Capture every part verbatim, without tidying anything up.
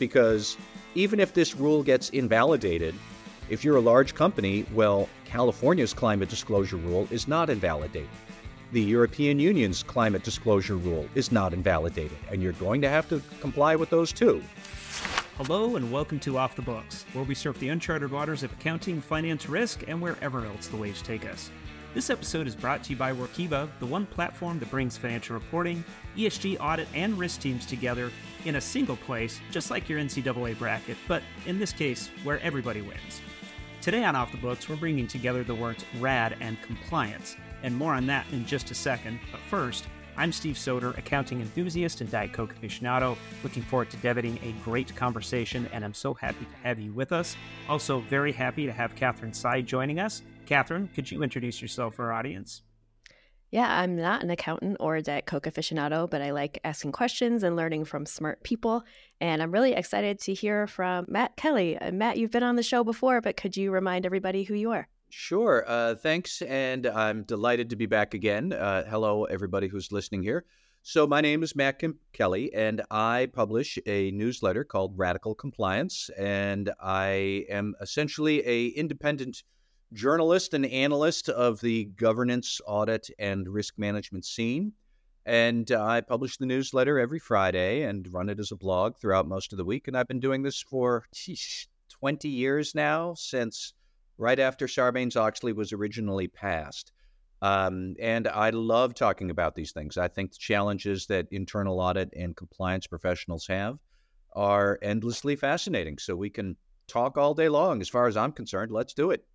because even if this rule gets invalidated, if you're a large company, well, California's climate disclosure rule is not invalidated. The European Union's climate disclosure rule is not invalidated, and you're going to have to comply with those too. Hello and welcome to Off the Books, where we surf the uncharted waters of accounting, finance, risk, and wherever else the waves take us. This episode is brought to you by Workiva, the one platform that brings financial reporting, E S G audit, and risk teams together in a single place, just like your N C double A bracket, but in this case, where everybody wins. Today on Off the Books, we're bringing together the words RAD and compliance, and more on that in just a second. But first, I'm Steve Soder, accounting enthusiast and Diet Coke aficionado, looking forward to debating a great conversation, and I'm so happy to have you with us. Also very happy to have Catherine Tsai joining us. Catherine, could you introduce yourself for our audience? Yeah, I'm not an accountant or a Diet Coke aficionado, but I like asking questions and learning from smart people. And I'm really excited to hear from Matt Kelly. Uh, Matt, you've been on the show before, but could you remind everybody who you are? Sure. Uh, thanks. And I'm delighted to be back again. Uh, hello, everybody who's listening here. So my name is Matt Kim Kelly, and I publish a newsletter called Radical Compliance. And I am essentially a independent journalist and analyst of the governance, audit, and risk management scene. And uh, I publish the newsletter every Friday and run it as a blog throughout most of the week. And I've been doing this for geez, twenty years now, since right after Sarbanes-Oxley was originally passed. Um, and I love talking about these things. I think the challenges that internal audit and compliance professionals have are endlessly fascinating. So we can talk all day long. As far as I'm concerned, let's do it.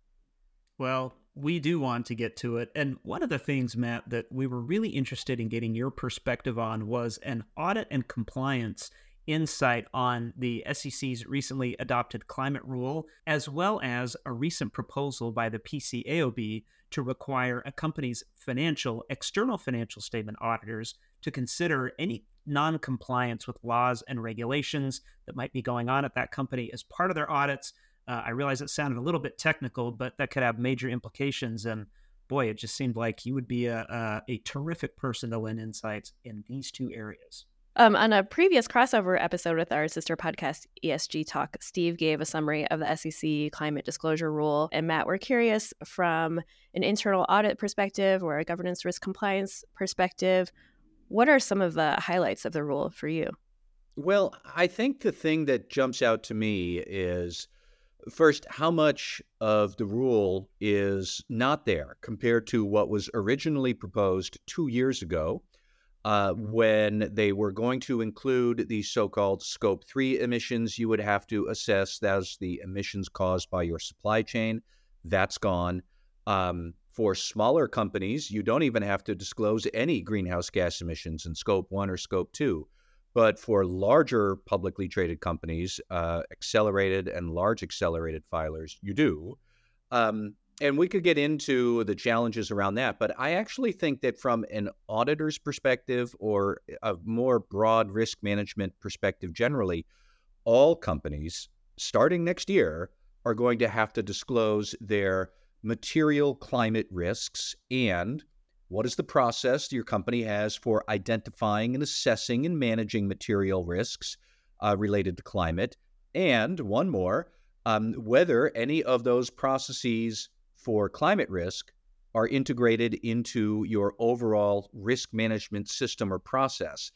Well, we do want to get to it. And one of the things, Matt, that we were really interested in getting your perspective on was an audit and compliance insight on the S E C's recently adopted climate rule, as well as a recent proposal by the P C A O B to require a company's financial, external financial statement auditors to consider any non-compliance with laws and regulations that might be going on at that company as part of their audits. Uh, I realize it sounded a little bit technical, but that could have major implications. And boy, it just seemed like you would be a, a, a terrific person to lend insights in these two areas. Um, on a previous crossover episode with our sister podcast, E S G Talk, Steve gave a summary of the S E C climate disclosure rule. And Matt, we're curious from an internal audit perspective or a governance risk compliance perspective, what are some of the highlights of the rule for you? Well, I think the thing that jumps out to me is, first, how much of the rule is not there compared to what was originally proposed two years ago uh, when they were going to include the so-called scope three emissions. You would have to assess that's the emissions caused by your supply chain. That's gone. Um, for smaller companies, you don't even have to disclose any greenhouse gas emissions in scope one or scope two. But for larger publicly traded companies, uh, accelerated and large accelerated filers, you do. Um, and we could get into the challenges around that. But I actually think that from an auditor's perspective or a more broad risk management perspective generally, all companies starting next year are going to have to disclose their material climate risks and what is the process your company has for identifying and assessing and managing material risks uh, related to climate? And one more, um, whether any of those processes for climate risk are integrated into your overall risk management system or process.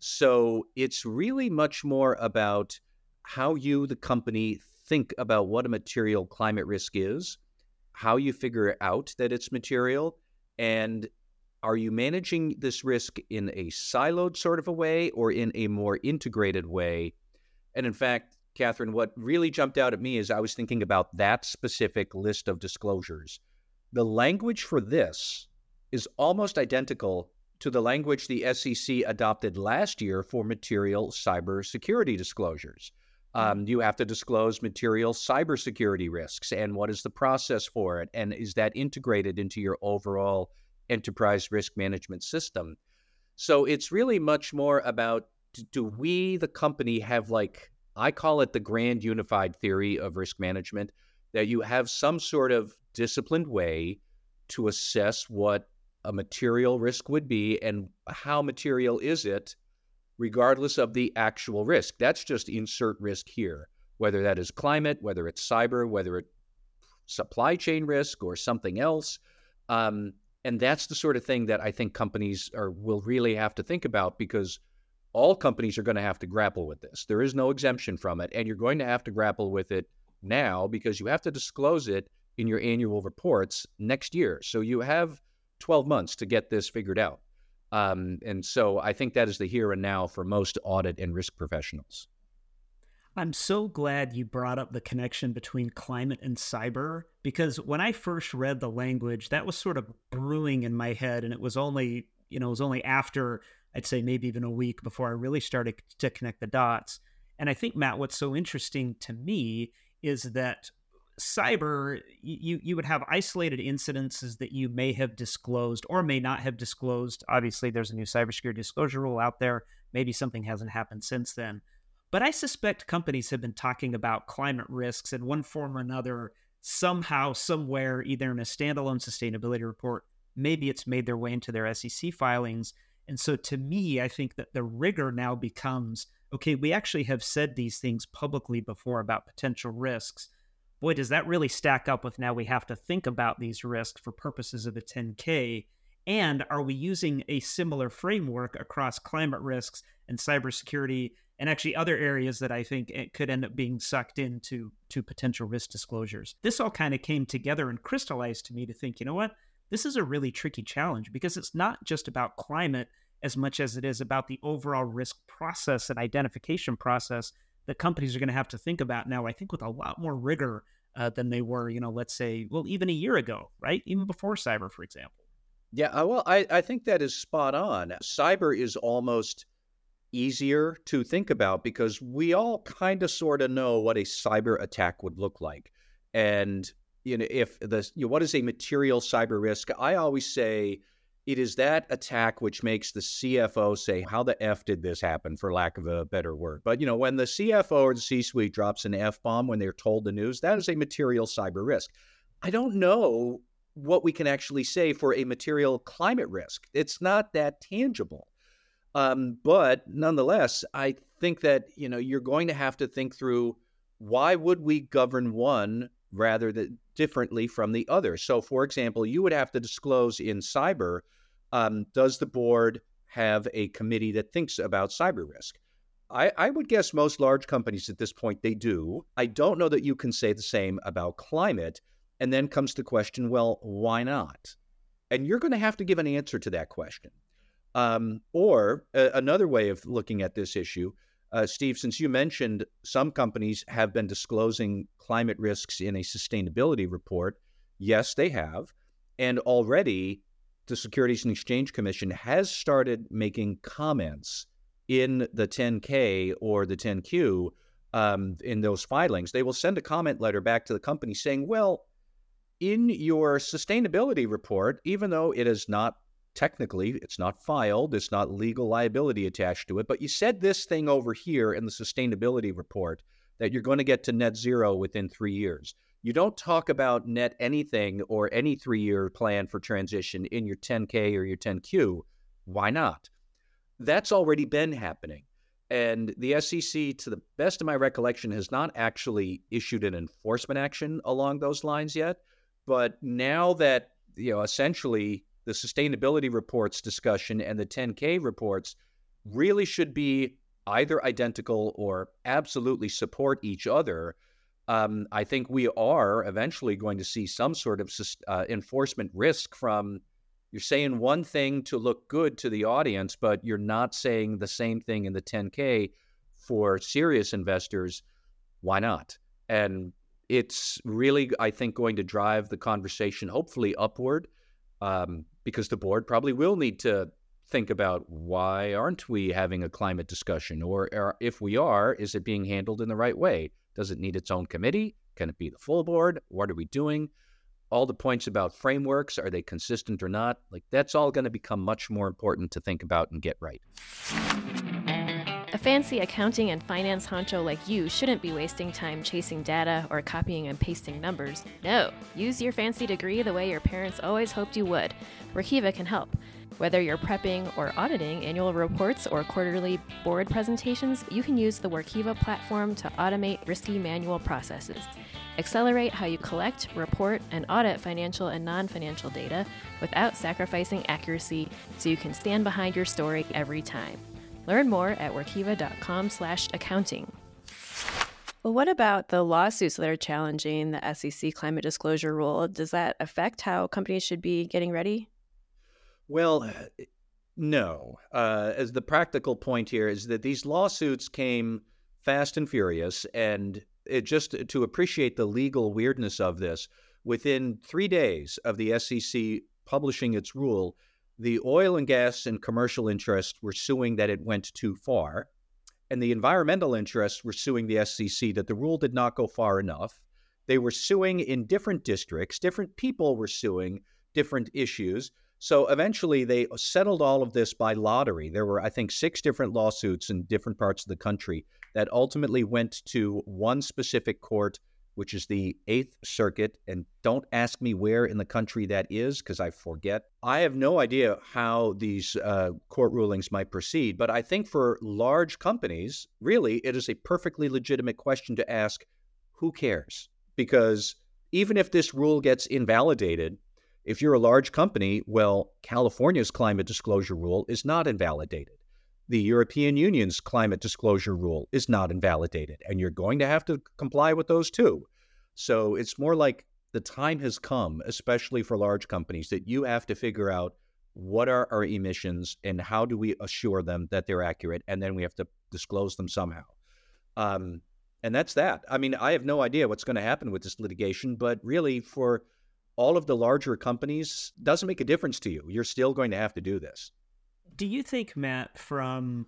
So it's really much more about how you, the company, think about what a material climate risk is, how you figure out that it's material, and are you managing this risk in a siloed sort of a way or in a more integrated way? And in fact, Catherine, what really jumped out at me is I was thinking about that specific list of disclosures. The language for this is almost identical to the language the S E C adopted last year for material cybersecurity disclosures. Um, you have to disclose material cybersecurity risks and what is the process for it, and is that integrated into your overall enterprise risk management system? So it's really much more about, do we, the company, have, like, I call it the grand unified theory of risk management, that you have some sort of disciplined way to assess what a material risk would be and how material is it regardless of the actual risk. That's just insert risk here, whether that is climate, whether it's cyber, whether it's supply chain risk or something else. Um, and that's the sort of thing that I think companies are will really have to think about, because all companies are going to have to grapple with this. There is no exemption from it, and you're going to have to grapple with it now because you have to disclose it in your annual reports next year. So you have twelve months to get this figured out. Um, and so I think that is the here and now for most audit and risk professionals. I'm so glad you brought up the connection between climate and cyber, because when I first read the language, that was sort of brewing in my head. And it was only, you know, it was only after, I'd say maybe even a week before I really started to connect the dots. And I think, Matt, what's so interesting to me is that cyber, you, you would have isolated incidences that you may have disclosed or may not have disclosed. Obviously, there's a new cybersecurity disclosure rule out there. Maybe something hasn't happened since then. But I suspect companies have been talking about climate risks in one form or another, somehow, somewhere, either in a standalone sustainability report. Maybe it's made their way into their S E C filings. And so to me, I think that the rigor now becomes, okay, we actually have said these things publicly before about potential risks. Boy, does that really stack up with now we have to think about these risks for purposes of the ten K. And are we using a similar framework across climate risks and cybersecurity and actually other areas that I think it could end up being sucked into to potential risk disclosures? This all kind of came together and crystallized to me to think, you know what? This is a really tricky challenge, because it's not just about climate as much as it is about the overall risk process and identification process that companies are going to have to think about now, I think, with a lot more rigor uh, than they were, you know, let's say, well, even a year ago, right? Even before cyber, for example. Yeah, uh, well, I, I think that is spot on. Cyber is almost easier to think about because we all kind of sort of know what a cyber attack would look like. And, you know, if the, you know, what is a material cyber risk? I always say it is that attack which makes the C F O say, how the F did this happen, for lack of a better word? But, you know, when the C F O or the C-suite drops an F-bomb when they're told the news, that is a material cyber risk. I don't know what we can actually say for a material climate risk. It's not that tangible. Um, but nonetheless, I think that, you know, you're going to have to think through, why would we govern one rather than differently from the other? So, for example, you would have to disclose in cyber, um, does the board have a committee that thinks about cyber risk? I, I would guess most large companies at this point, they do. I don't know that you can say the same about climate. And then comes the question, well, why not? And you're going to have to give an answer to that question. Um, or uh, another way of looking at this issue, uh, Steve, since you mentioned some companies have been disclosing climate risks in a sustainability report, yes, they have. And already the Securities and Exchange Commission has started making comments in the ten K or the ten Q um, in those filings. They will send a comment letter back to the company saying, well, in your sustainability report, even though it is not technically, it's not filed, it's not legal liability attached to it, but you said this thing over here in the sustainability report that you're going to get to net zero within three years. You don't talk about net anything or any three-year plan for transition in your ten K or your ten Q. Why not? That's already been happening. And the S E C, to the best of my recollection, has not actually issued an enforcement action along those lines yet. But now that, you know, essentially the sustainability reports discussion and the ten K reports really should be either identical or absolutely support each other, um, I think we are eventually going to see some sort of uh, enforcement risk from, you're saying one thing to look good to the audience, but you're not saying the same thing in the ten K for serious investors. Why not? And it's really, I think, going to drive the conversation hopefully upward, um, because the board probably will need to think about, why aren't we having a climate discussion? Or, or if we are, is it being handled in the right way? Does it need its own committee? Can it be the full board? What are we doing? All the points about frameworks, are they consistent or not? Like, that's all going to become much more important to think about and get right. A fancy accounting and finance honcho like you shouldn't be wasting time chasing data or copying and pasting numbers. No, use your fancy degree the way your parents always hoped you would. Workiva can help. Whether you're prepping or auditing annual reports or quarterly board presentations, you can use the Workiva platform to automate risky manual processes. Accelerate how you collect, report, and audit financial and non-financial data without sacrificing accuracy so you can stand behind your story every time. Learn more at workiva.com slash accounting. Well, what about the lawsuits that are challenging the S E C climate disclosure rule? Does that affect how companies should be getting ready? Well, no. Uh, as the practical point here is that these lawsuits came fast and furious, and it just to appreciate the legal weirdness of this, within three days of the S E C publishing its rule, the oil and gas and commercial interests were suing that it went too far, and the environmental interests were suing the S E C that the rule did not go far enough. They were suing in different districts. Different people were suing different issues. So eventually they settled all of this by lottery. There were, I think, six different lawsuits in different parts of the country that ultimately went to one specific court, which is the Eighth Circuit. And don't ask me where in the country that is, because I forget. I have no idea how these uh, court rulings might proceed. But I think for large companies, really, it is a perfectly legitimate question to ask, who cares? Because even if this rule gets invalidated, if you're a large company, well, California's climate disclosure rule is not invalidated. The European Union's climate disclosure rule is not invalidated, and you're going to have to comply with those too. So it's more like the time has come, especially for large companies, that you have to figure out what are our emissions and how do we assure them that they're accurate, and then we have to disclose them somehow. Um, and that's that. I mean, I have no idea what's going to happen with this litigation, but really for all of the larger companies, doesn't make a difference to you. You're still going to have to do this. Do you think, Matt, from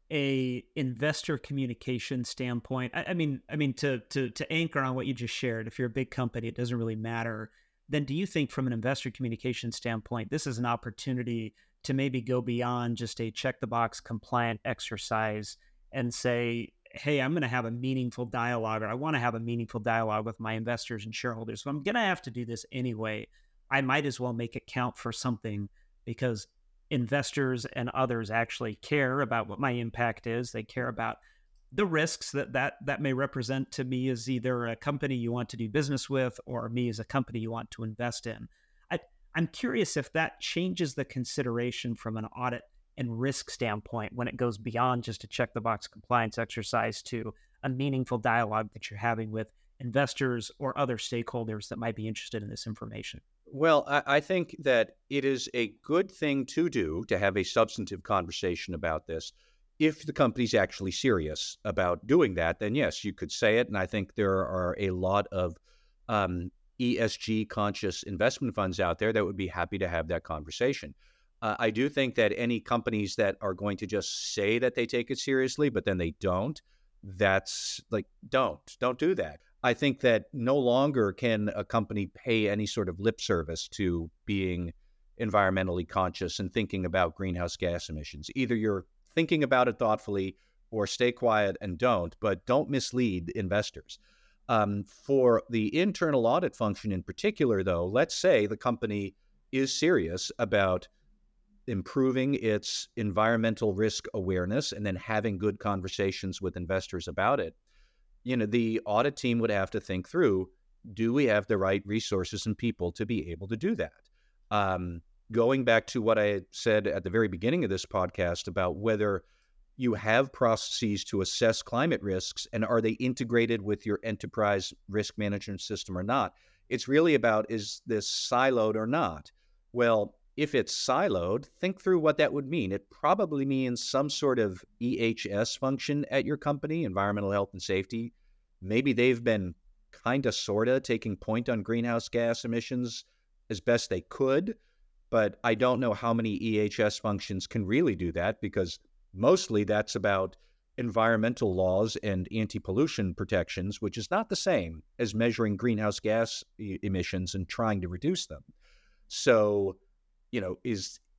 a investor communication standpoint, I, I mean, I mean, to to to anchor on what you just shared, if you're a big company, it doesn't really matter. Then, do you think, from an investor communication standpoint, this is an opportunity to maybe go beyond just a check the box compliant exercise and say, hey, I'm going to have a meaningful dialogue, or I want to have a meaningful dialogue with my investors and shareholders. So I'm going to have to do this anyway. I might as well make it count for something, because investors and others actually care about what my impact is. They care about the risks that, that that may represent to me as either a company you want to do business with or me as a company you want to invest in. I, I'm curious if that changes the consideration from an audit and risk standpoint when it goes beyond just a check the box compliance exercise to a meaningful dialogue that you're having with investors or other stakeholders that might be interested in this information. Well, I, I think that it is a good thing to do to have a substantive conversation about this. If the company's actually serious about doing that, then yes, you could say it. And I think there are a lot of um, E S G conscious investment funds out there that would be happy to have that conversation. Uh, I do think that any companies that are going to just say that they take it seriously, but then they don't, that's like, don't, don't do that. I think that no longer can a company pay any sort of lip service to being environmentally conscious and thinking about greenhouse gas emissions. Either you're thinking about it thoughtfully or stay quiet and don't, but don't mislead investors. Um, for the internal audit function in particular, though, let's say the company is serious about improving its environmental risk awareness and then having good conversations with investors about it. You know, the audit team would have to think through, do we have the right resources and people to be able to do that? Um, going back to what I said at the very beginning of this podcast about whether you have processes to assess climate risks and are they integrated with your enterprise risk management system or not, it's really about, is this siloed or not? Well, if it's siloed, think through what that would mean. It probably means some sort of E H S function at your company, environmental health and safety. Maybe they've been kind of, sort of taking point on greenhouse gas emissions as best they could, but I don't know how many E H S functions can really do that, because mostly that's about environmental laws and anti-pollution protections, which is not the same as measuring greenhouse gas e- emissions and trying to reduce them. So, you know, is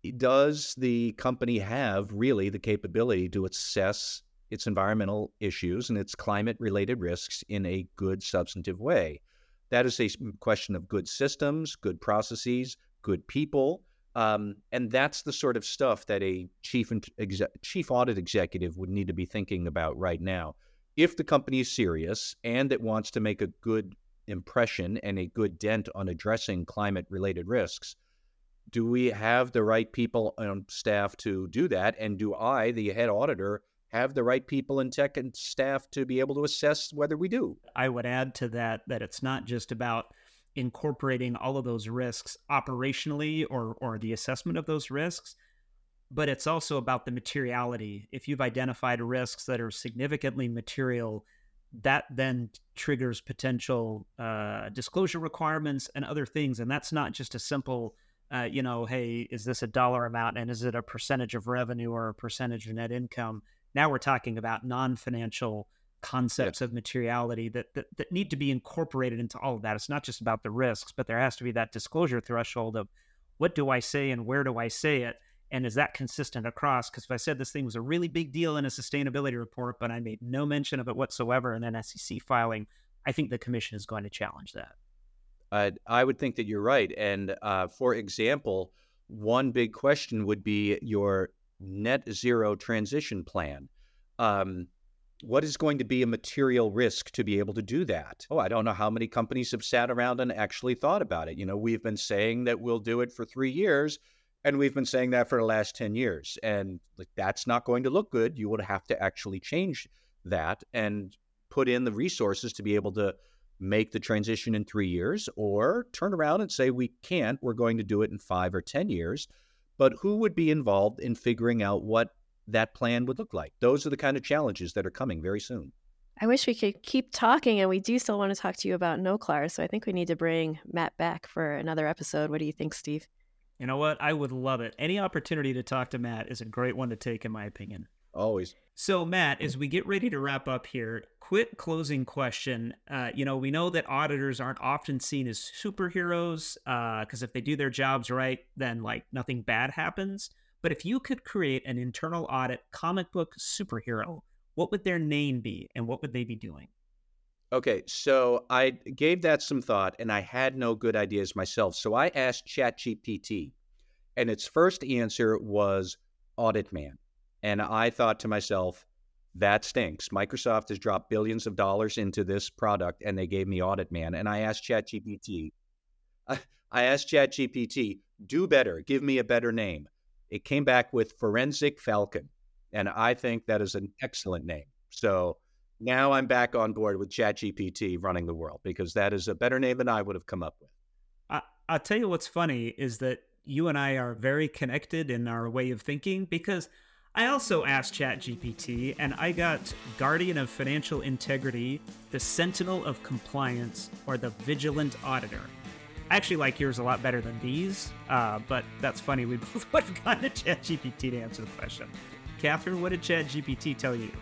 does the company have really the capability to assess its environmental issues and its climate-related risks in a good, substantive way? That is a question of good systems, good processes, good people, um, and that's the sort of stuff that a chief exe- chief audit executive would need to be thinking about right now. If the company is serious and it wants to make a good impression and a good dent on addressing climate-related risks, do we have the right people on staff to do that? And do I, the head auditor, have the right people in tech and staff to be able to assess whether we do? I would add to that that it's not just about incorporating all of those risks operationally or or the assessment of those risks, but it's also about the materiality. If you've identified risks that are significantly material, that then triggers potential uh, disclosure requirements and other things. And that's not just a simple, uh, you know, hey, is this a dollar amount and is it a percentage of revenue or a percentage of net income? Now we're talking about non-financial concepts yeah. of materiality that, that that need to be incorporated into all of that. It's not just about the risks, but there has to be that disclosure threshold of what do I say and where do I say it? And is that consistent across? Because if I said this thing was a really big deal in a sustainability report, but I made no mention of it whatsoever in an S E C filing, I think the commission is going to challenge that. Uh, I would think that you're right. And uh, for example, one big question would be your net zero transition plan. Um, what is going to be a material risk to be able to do that? Oh, I don't know how many companies have sat around and actually thought about it. You know, we've been saying that we'll do it for three years, and we've been saying that for the last ten years. And like, that's not going to look good. You would have to actually change that and put in the resources to be able to make the transition in three years, or turn around and say, we can't, we're going to do it in five or ten years. But who would be involved in figuring out what that plan would look like? Those are the kind of challenges that are coming very soon. I wish we could keep talking, and we do still want to talk to you about NOCLAR. So I think we need to bring Matt back for another episode. What do you think, Steve? You know what? I would love it. Any opportunity to talk to Matt is a great one to take, in my opinion. Always. So, Matt, as we get ready to wrap up here, quick closing question. Uh, you know, we know that auditors aren't often seen as superheroes because uh, if they do their jobs right, then like nothing bad happens. But if you could create an internal audit comic book superhero, what would their name be and what would they be doing? Okay, so I gave that some thought and I had no good ideas myself. So I asked ChatGPT, and its first answer was Audit Man. And I thought to myself, that stinks. Microsoft has dropped billions of dollars into this product and they gave me Audit Man. And I asked ChatGPT, I, I asked ChatGPT, do better, give me a better name. It came back with Forensic Falcon. And I think that is an excellent name. So now I'm back on board with ChatGPT running the world because that is a better name than I would have come up with. I, I'll tell you what's funny is that you and I are very connected in our way of thinking because I also asked ChatGPT and I got Guardian of Financial Integrity, the Sentinel of Compliance, or the Vigilant Auditor. I actually like yours a lot better than these, uh, but that's funny. We both would have gotten a ChatGPT to answer the question. Catherine, what did ChatGPT tell you?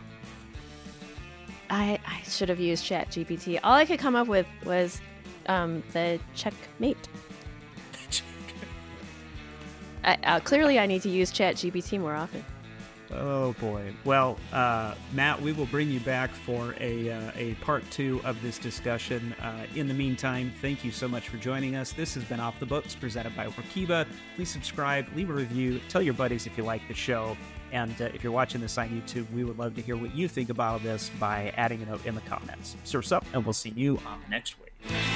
I, I should have used ChatGPT. All I could come up with was um, the checkmate. I, uh, clearly, I need to use ChatGPT more often. Oh boy. Well, uh, Matt, we will bring you back for a uh, a part two of this discussion. Uh, in the meantime, thank you so much for joining us. This has been Off the Books, presented by Workiva. Please subscribe, leave a review, tell your buddies if you like the show. And uh, if you're watching this on YouTube, we would love to hear what you think about this by adding a note in the comments. Surf's up, and we'll see you on the next week.